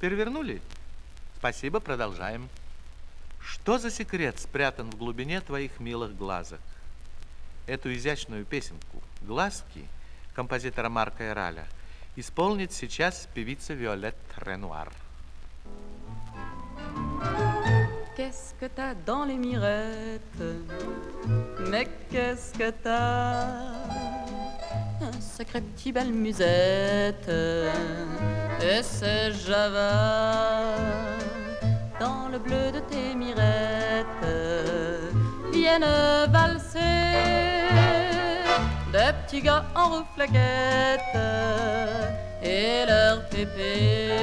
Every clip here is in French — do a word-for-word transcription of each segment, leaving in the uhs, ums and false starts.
Перевернули? Спасибо, продолжаем. Что за секрет спрятан в глубине твоих милых глазок? Эту изящную песенку «Глазки» композитора Марка Эраля исполнит сейчас певица Виолетт Ренуар. Qu'est-ce que t'as dans les mirettes? Mais qu'est-ce que t'as? Un sacré petit bal musette. Et c'est Java. Dans le bleu de tes mirettes viennent valser des petits gars en rouflaquette et leur pépé.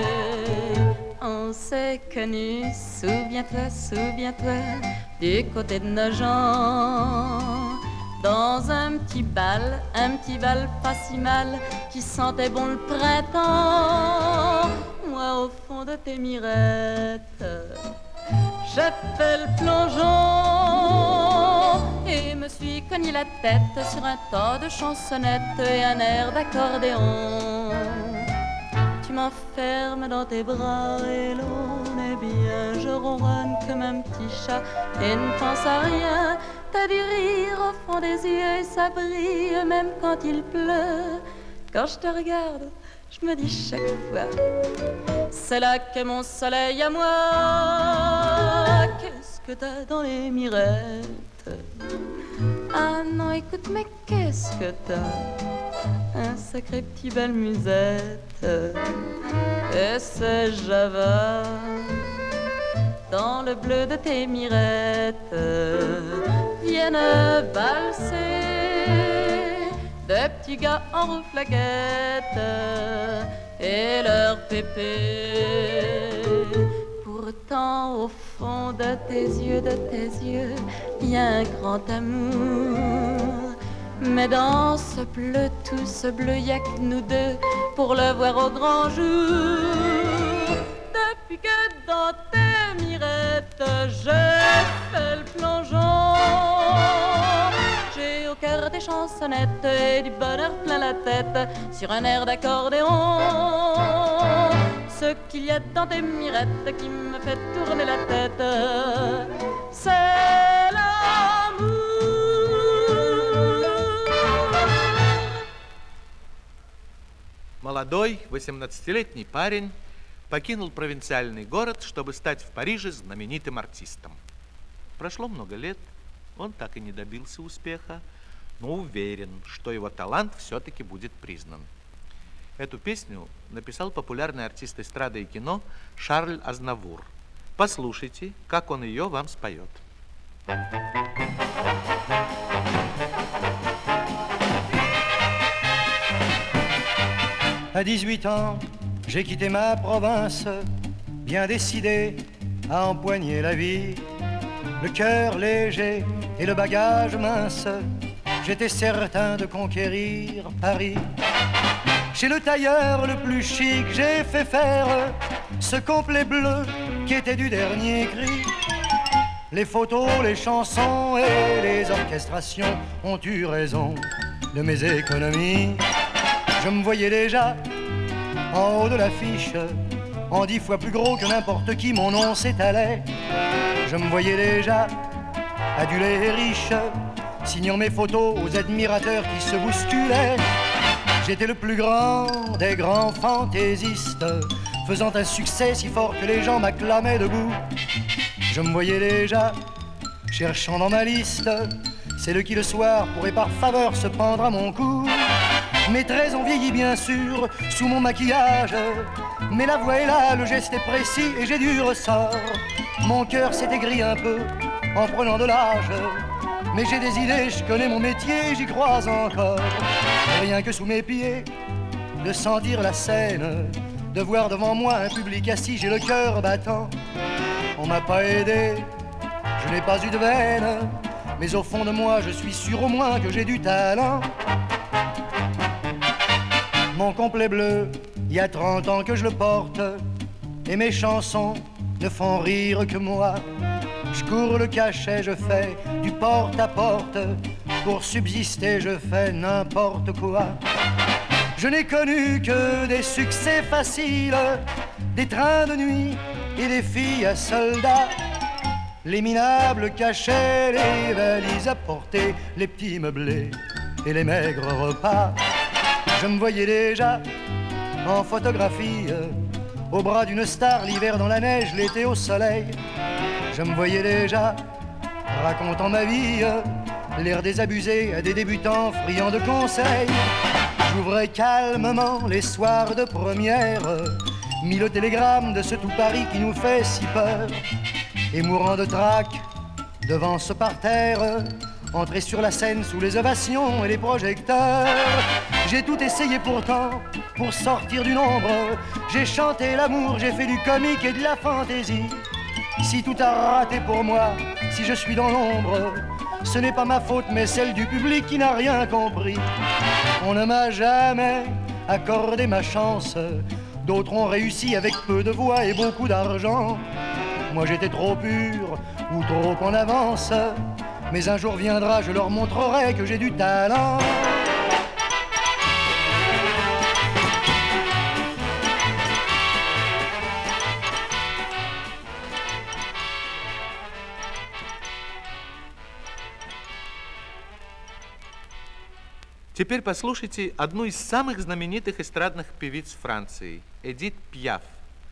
On s'est connus, souviens-toi, souviens-toi, du côté de Nogent, dans un petit bal, un petit bal pas si mal, qui sentait bon le printemps. Moi au fond de tes mirettes, j'ai fait le plongeon et me suis cogné la tête sur un tas de chansonnettes et un air d'accordéon. Tu m'enfermes dans tes bras et l'on est bien. Je ronronne comme un petit chat et ne pense à rien. T'as du rire au fond des yeux et ça brille même quand il pleut. Quand je te regarde, je me dis chaque fois, c'est là qu'est mon soleil à moi. Qu'est-ce que t'as dans les mirettes? Ah non, écoute, mais qu'est-ce que t'as? Un sacré petit bal musette. Et c'est Java. Dans le bleu de tes mirettes viennent valser des petits gars en rouflaquette et leur pépé. Pourtant au fond de tes yeux, de tes yeux, y a un grand amour. Mais dans ce bleu, tout ce bleu, y a que nous deux pour le voir au grand jour. Depuis que dans tes mirettes j'ai fait le plongeon, j'ai au cœur des chansonnettes et du bonheur plein la tête sur un air d'accordéon. Ce qu'il y a dans tes mirettes qui me fait tourner la tête, c'est l'amour. Молодой восемнадцатилетний парень покинул провинциальный город, чтобы стать в Париже знаменитым артистом. Прошло много лет, он так и не добился успеха, но уверен, что его талант все-таки будет признан. Эту песню написал популярный артист эстрады и кино Шарль Азнавур. Послушайте, как он ее вам споет. À dix-huit ans, j'ai quitté ma province, bien décidé à empoigner la vie. Le cœur léger et le bagage mince, j'étais certain de conquérir Paris. Chez le tailleur le plus chic, j'ai fait faire ce complet bleu qui était du dernier cri. Les photos, les chansons et les orchestrations ont eu raison de mes économies. Je me voyais déjà en haut de l'affiche, en dix fois plus gros que n'importe qui, mon nom s'étalait. Je me voyais déjà adulé et riche, signant mes photos aux admirateurs qui se bousculaient. J'étais le plus grand des grands fantaisistes, faisant un succès si fort que les gens m'acclamaient debout. Je me voyais déjà cherchant dans ma liste celle qui le soir pourrait par faveur se prendre à mon cou. Mes traits ont vieilli bien sûr sous mon maquillage, mais la voix est là, le geste est précis et j'ai du ressort. Mon cœur s'est aigri un peu en prenant de l'âge, mais j'ai des idées, je connais mon métier, j'y crois encore. Rien que sous mes pieds, de sentir la scène, de voir devant moi un public assis, j'ai le cœur battant. On m'a pas aidé, je n'ai pas eu de veine, mais au fond de moi je suis sûr au moins que j'ai du talent. Mon complet bleu, il y a trente ans que je le porte, et mes chansons ne font rire que moi. Je cours le cachet, je fais du porte-à-porte, pour subsister je fais n'importe quoi. Je n'ai connu que des succès faciles, des trains de nuit et des filles à soldats. Les minables cachaient, les valises à porter, les petits meublés et les maigres repas. Je me voyais déjà en photographie, au bras d'une star, l'hiver dans la neige, l'été au soleil. Je me voyais déjà racontant ma vie, l'air désabusé à des débutants friands de conseils. J'ouvrais calmement les soirs de première, mis le télégramme de ce tout Paris qui nous fait si peur. Et mourant de trac devant ce parterre, entrer sur la scène sous les ovations et les projecteurs. J'ai tout essayé pourtant pour sortir du nombre. J'ai chanté l'amour, j'ai fait du comique et de la fantaisie. Si tout a raté pour moi, si je suis dans l'ombre, ce n'est pas ma faute mais celle du public qui n'a rien compris. On ne m'a jamais accordé ma chance. D'autres ont réussi avec peu de voix et beaucoup d'argent. Moi j'étais trop pur ou trop en avance. Mais un jour viendra, je leur montrerai que j'ai du talent. Теперь послушайте одну из самых знаменитых эстрадных певиц Франции, Эдит Пиаф.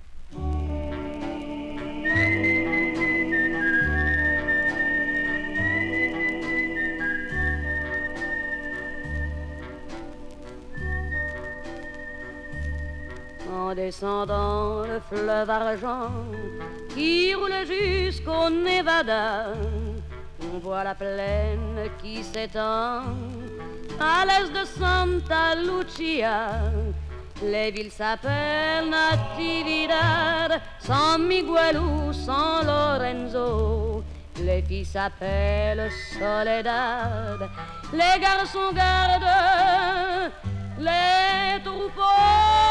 En descendant le fleuve argent qui roule jusqu'au Nevada, on voit la plaine qui s'étend à l'est de Santa Lucia. Les villes s'appellent Natividad, San Miguel ou San Lorenzo. Les filles s'appellent Soledad, les garçons gardent les troupeaux.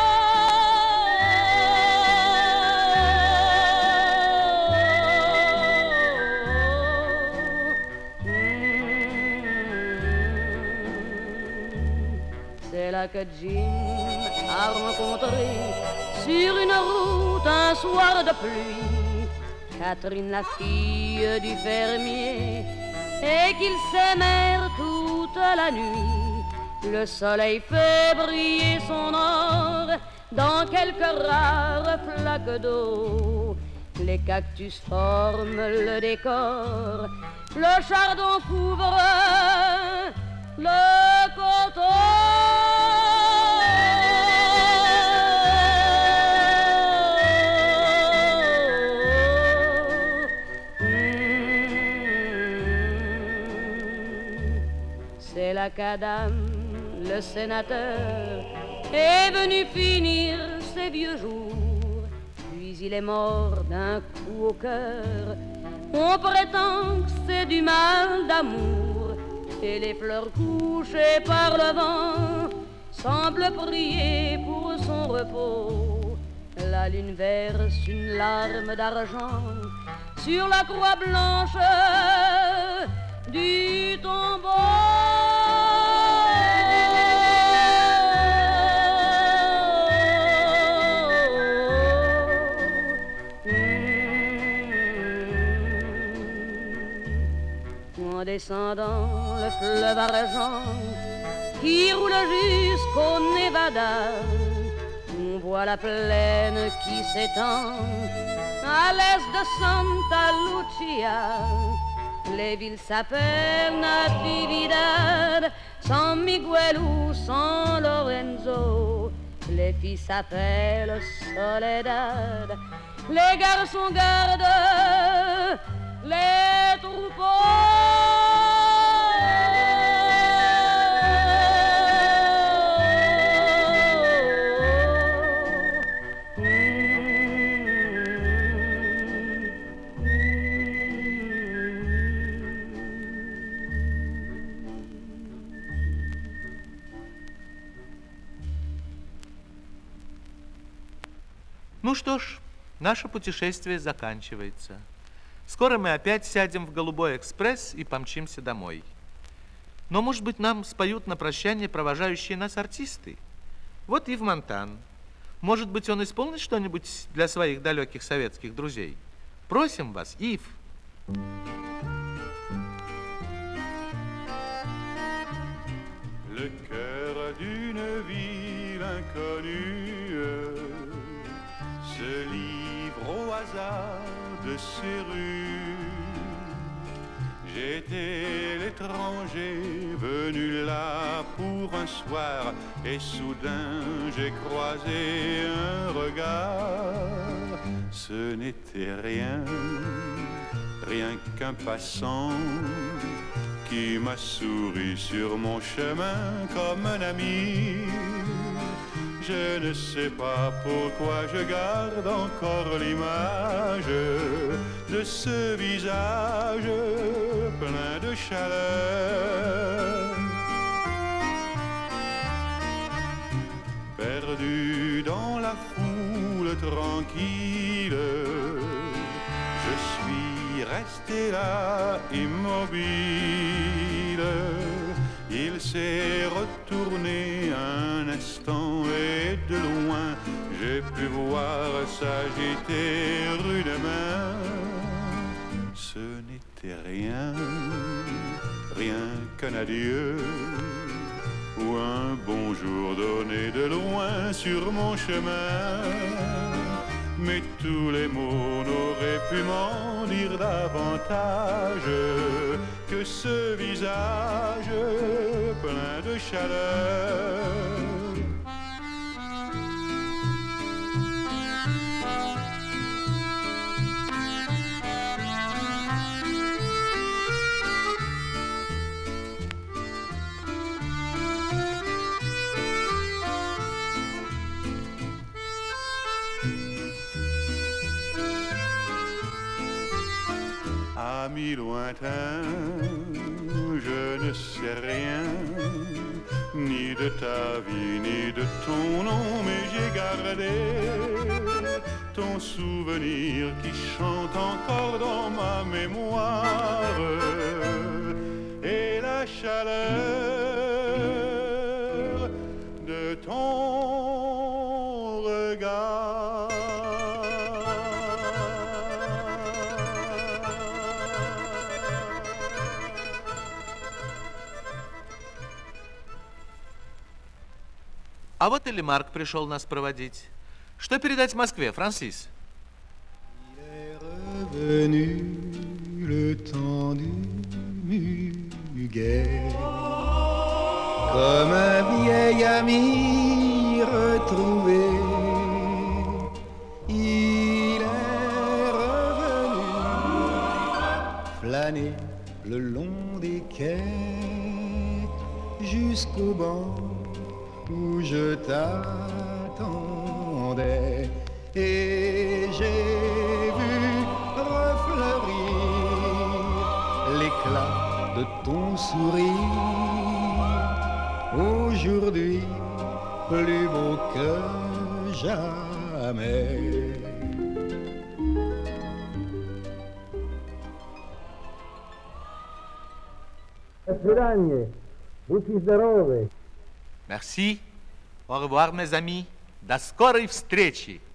C'est là que Jim a rencontré sur une route un soir de pluie Catherine, la fille du fermier, et qu'ils s'aimèrent toute la nuit. Le soleil fait briller son or dans quelques rares flaques d'eau. Les cactus forment le décor, le chardon couvre le coteau. C'est là qu'Adam, le sénateur, est venu finir ses vieux jours. Puis il est mort d'un coup au cœur. On prétend que c'est du mal d'amour. Et les fleurs couchées par le vent semblent prier pour son repos. La lune verse une larme d'argent sur la croix blanche du tombeau. En descendant le fleuve argent qui roule jusqu'au Nevada, on voit la plaine qui s'étend à l'est de Santa Lucia. Les villes s'appellent Natividad, San Miguel ou San Lorenzo. Les filles s'appellent Soledad, les garçons gardent les troupeaux. Ну что ж, наше путешествие заканчивается. Скоро мы опять сядем в голубой экспресс и помчимся домой. Но, может быть, нам споют на прощание провожающие нас артисты. Вот Ив Монтан. Может быть, он исполнит что-нибудь для своих далеких советских друзей? Просим вас, Ив. Le cœur d'une ville inconnue se livre au hasard de ses rues. J'étais l'étranger venu là pour un soir et soudain j'ai croisé un regard. Ce n'était rien, rien qu'un passant qui m'a souri sur mon chemin comme un ami. Je ne sais pas pourquoi je garde encore l'image de ce visage plein de chaleur. Perdu dans la foule tranquille, je suis resté là immobile. Il s'est retourné un instant et de loin j'ai pu voir s'agiter rudement. Ce n'était rien, rien qu'un adieu ou un bonjour donné de loin sur mon chemin. Mais tous les mots n'auraient pu m'en dire davantage que ce visage plein de chaleur. Amis lointains, je ne sais rien, ni de ta vie, ni de ton nom, mais j'ai gardé ton souvenir qui chante encore dans ma mémoire. Et la chaleur de ton regard. А вот и Лемарк пришел нас проводить. Что передать Москве, Франсис? Il est revenu le temps du muguet, comme un vieil ami retrouvé. Il est revenu flâner le long des quais jusqu'au banc où je t'attendais, et j'ai vu refleurir l'éclat de ton sourire, aujourd'hui plus beau que jamais. До свидания. Будьте здоровы. Merci. Au revoir, mes amis. До скорой встречи.